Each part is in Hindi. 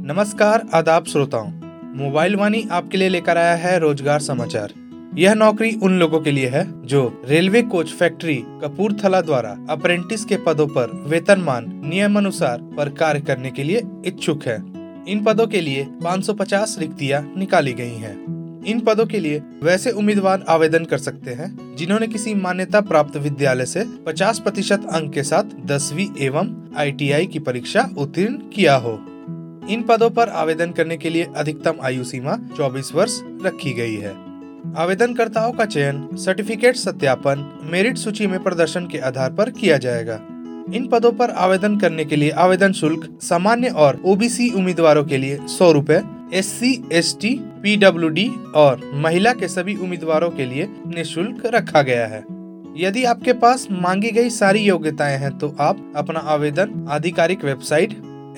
नमस्कार आदाब श्रोताओं, मोबाइल वाणी आपके लिए लेकर आया है रोजगार समाचार। यह नौकरी उन लोगों के लिए है जो रेलवे कोच फैक्ट्री कपूरथला द्वारा अप्रेंटिस के पदों पर वेतनमान नियमानुसार पर कार्य करने के लिए इच्छुक है। इन पदों के लिए 550 रिक्तियां निकाली गई हैं। इन पदों के लिए वैसे उम्मीदवार आवेदन कर सकते हैं जिन्होंने किसी मान्यता प्राप्त विद्यालय से 50% अंक के साथ 10वीं एवं ITI की परीक्षा उत्तीर्ण किया हो। इन पदों पर आवेदन करने के लिए अधिकतम आयु सीमा 24 वर्ष रखी गई है। आवेदनकर्ताओं का चयन सर्टिफिकेट सत्यापन मेरिट सूची में प्रदर्शन के आधार पर किया जाएगा। इन पदों पर आवेदन करने के लिए आवेदन शुल्क सामान्य और OBC उम्मीदवारों के लिए 100 रुपए, SC, ST, PWD और महिला के सभी उम्मीदवारों के लिए निःशुल्क रखा गया है। यदि आपके पास मांगी गई सारी योग्यताएं हैं तो आप अपना आवेदन आधिकारिक वेबसाइट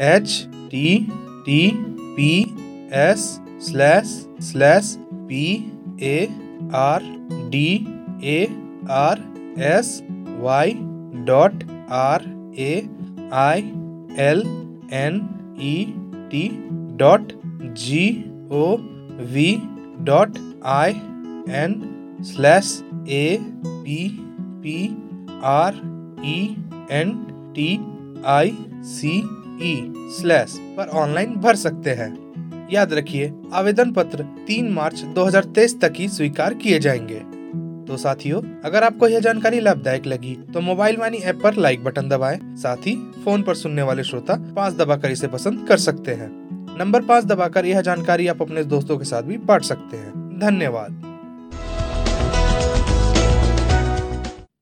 https://PARDARRENETIce/ पर ऑनलाइन भर सकते हैं। याद रखिए, आवेदन पत्र 3 मार्च 2023 तक ही स्वीकार किए जाएंगे। तो साथियों, अगर आपको यह जानकारी लाभदायक लगी तो मोबाइल वाणी ऐप पर लाइक बटन दबाएं। साथ ही फोन पर सुनने वाले श्रोता 5 दबाकर इसे पसंद कर सकते हैं। नंबर 5 दबाकर यह जानकारी आप अपने दोस्तों के साथ भी बांट सकते हैं। धन्यवाद।